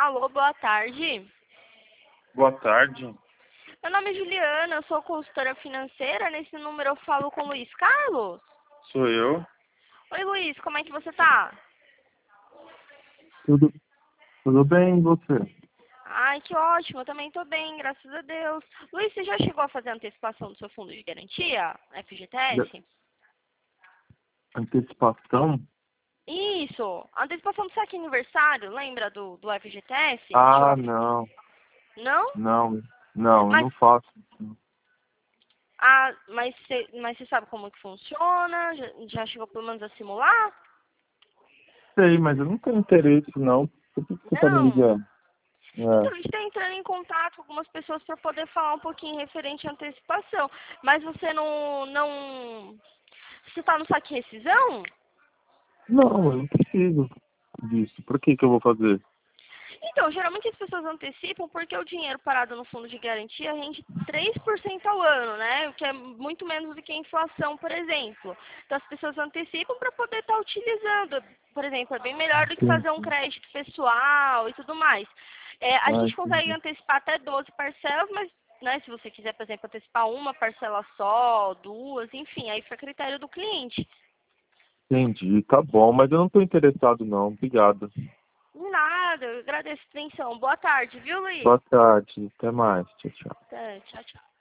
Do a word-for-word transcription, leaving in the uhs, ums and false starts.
Alô, boa tarde. Boa tarde. Meu nome é Juliana, eu sou consultora financeira. Nesse número eu falo com o Luiz Carlos. Sou eu. Oi, Luiz, como é que você tá? Tudo, tudo bem, e você? Ai, que ótimo, eu também tô bem, graças a Deus. Luiz, você já chegou a fazer a antecipação do seu fundo de garantia, F G T Já- S? Antecipação? Isso, a antecipação do saque aniversário, lembra do, do F G T S? Chegou Ah, a... não. Não? Não, não, eu Mas, não faço. ah, mas, você, mas você sabe como que funciona? Já, já chegou pelo menos a simular? Sei, mas eu não tenho interesse, não. Por que que você tá me Não. ligando? Então, É. a gente está entrando em contato com algumas pessoas para poder falar um pouquinho referente à antecipação. Mas você não... não... Você está no saque rescisão? Não, eu não preciso disso. Por que que eu vou fazer? Então, geralmente as pessoas antecipam porque o dinheiro parado no fundo de garantia rende três por cento ao ano, né? O que é muito menos do que a inflação, por exemplo. Então, as pessoas antecipam para poder estar utilizando. Por exemplo, é bem melhor do que fazer um Entendi. crédito pessoal e tudo mais. É, a Ah, gente consegue entendi. antecipar até doze parcelas, mas né, se você quiser, por exemplo, antecipar uma parcela só, duas, enfim, aí fica a critério do cliente. Entendi, tá bom, mas eu não tô interessado, não. Obrigado. Nada, eu agradeço a atenção. Boa tarde, viu, Luiz? Boa tarde, até mais. Tchau, tchau. É, tchau, tchau.